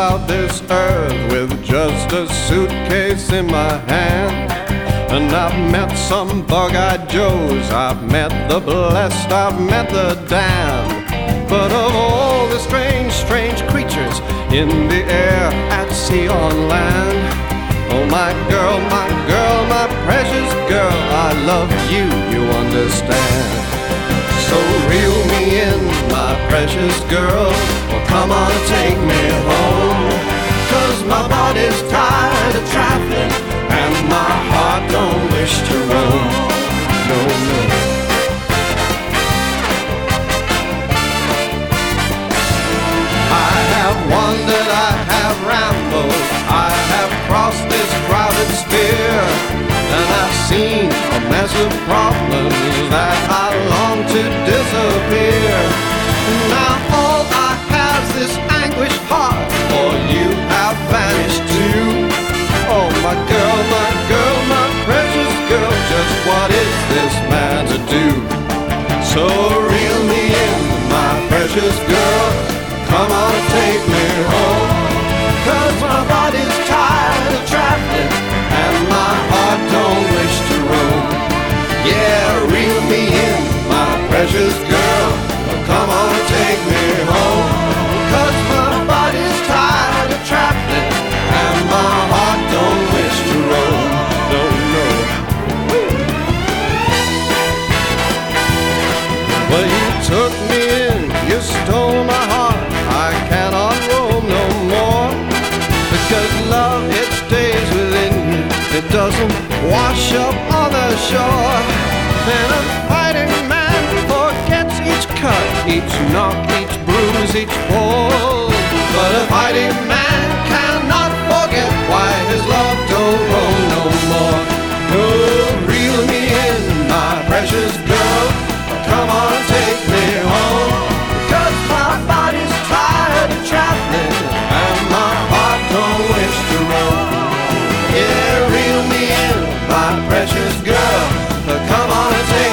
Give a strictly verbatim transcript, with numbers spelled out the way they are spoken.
about this earth with just a suitcase in my hand. And I've met some bug-eyed Joes, I've met the blessed, I've met the damned. But of all the strange, strange creatures in the air, at sea, on land, oh my girl, my girl, my precious girl, I love you, you understand. So reel me in, my precious girl, well come on and take me home. Cause my body's tired of traveling, and my heart don't wish to roam. No, no. I have wandered, I have rambled, I have crossed this crowded sphere, and I've seen a mess of problems that I long to disappear. Now all I have's this anguished heart, for you have vanished too. Oh my girl, my girl, my precious girl, just what is this man to do? So reel me in, my precious girl, come on and take me home. Cause my body's tired of traveling, and my heart don't wish to roam. Yeah, reel me in, my precious girl, come on and take me home. Cause my body's tired of traveling, and my heart don't wish to roam. No, no. Well, you took me in, you stole my heart, I cannot roam no more. Because love, it stays within you, it doesn't wash up on the shore. And a fighting man forgets each cut, each knock, each bruise, each fall. But a fighting man cannot forget why his love don't roam no more. Oh, reel me in, my precious girl, come on and take me home. Cause my body's tired of traveling, and my heart don't wish to roam. Yeah, reel me in, my precious girl, come on and take